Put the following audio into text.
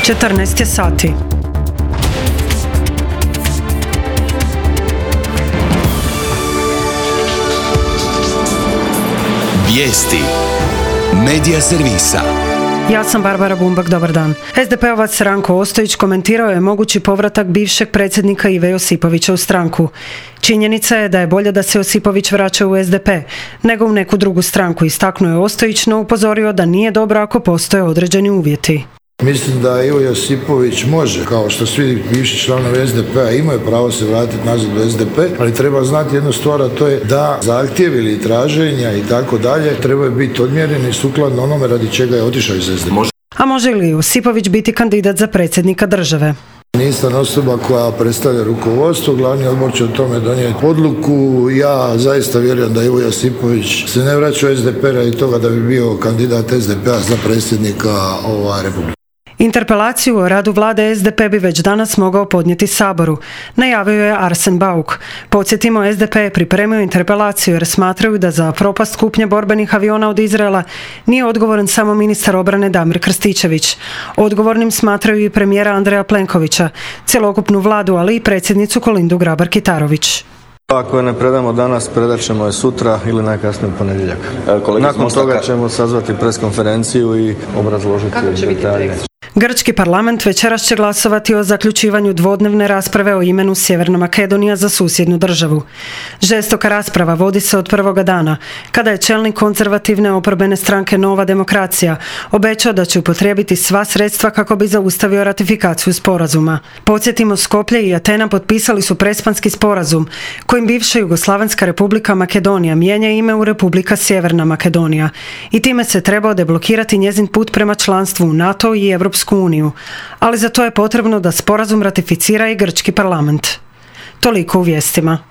14 je sati. Vijesti Medija servisa. Ja sam Barbara Bumbak, dobar dan. SDP-ovac Ranko Ostojić komentirao je mogući povratak bivšeg predsjednika Ive Josipovića u stranku. Činjenica je da je bolje da se Josipović vraća u SDP nego u neku drugu stranku, istaknuo je Ostojić, no upozorio da nije dobro ako postoje određeni uvjeti. Mislim da Ivo Josipović može, kao što svi bivši članovi SDP-a imaju pravo se vratiti nazad u SDP, ali treba znati jednu stvar, a to je da zahtjevi ili traženja i tako dalje trebaju biti odmjereni sukladno onome radi čega je otišao iz SDP-a. A može li Josipović biti kandidat za predsjednika države? Nisam osoba koja predstavlja rukovodstvo, glavni odbor će o tome donijeti odluku. Ja zaista vjerujem da Ivo Josipović se ne vraća u SDP radi toga da bi bio kandidat SDP-a za predsjednika Republike. Interpelaciju o radu vlade SDP bi već danas mogao podnijeti Saboru, najavio je Arsen Bauk. Podsjetimo, SDP je pripremio interpelaciju jer smatraju da za propast kupnje borbenih aviona od Izraela nije odgovoran samo ministar obrane Damir Krstičević. Odgovornim smatraju i premijera Andreja Plenkovića, cjelokupnu vladu, ali i predsjednicu Kolindu Grabar-Kitarović. Ako je ne predamo danas, predat ćemo je sutra ili najkasnije u ponedjeljak. Nakon toga ćemo sazvati preskonferenciju i obrazložiti detalje. Grčki parlament večeras će glasovati o zaključivanju dvodnevne rasprave o imenu Sjeverna Makedonija za susjednu državu. Žestoka rasprava vodi se od prvoga dana, kada je čelnik konzervativne oporbene stranke Nova demokracija obećao da će upotrijebiti sva sredstva kako bi zaustavio ratifikaciju sporazuma. Podsjetimo, Skoplje i Atena potpisali su Prespanski sporazum, kojim bivša Jugoslavenska republika Makedonija mijenja ime u Republika Sjeverna Makedonija i time se trebao deblokirati njezin put prema članstvu u NATO i Europsku uniju, ali za to je potrebno da sporazum ratificira i grčki parlament. Toliko u vijestima.